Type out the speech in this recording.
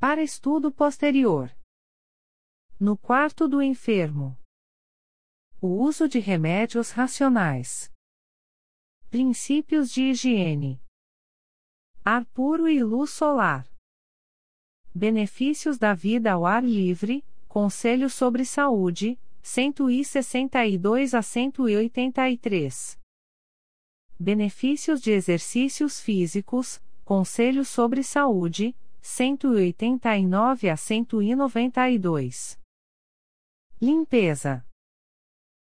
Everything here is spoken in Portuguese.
Para estudo posterior. No quarto do enfermo. O uso de remédios racionais. Princípios de higiene. Ar puro e luz solar. Benefícios da vida ao ar livre, Conselho sobre Saúde, 162 a 183. Benefícios de exercícios físicos, Conselho sobre Saúde, 189 a 192. Limpeza.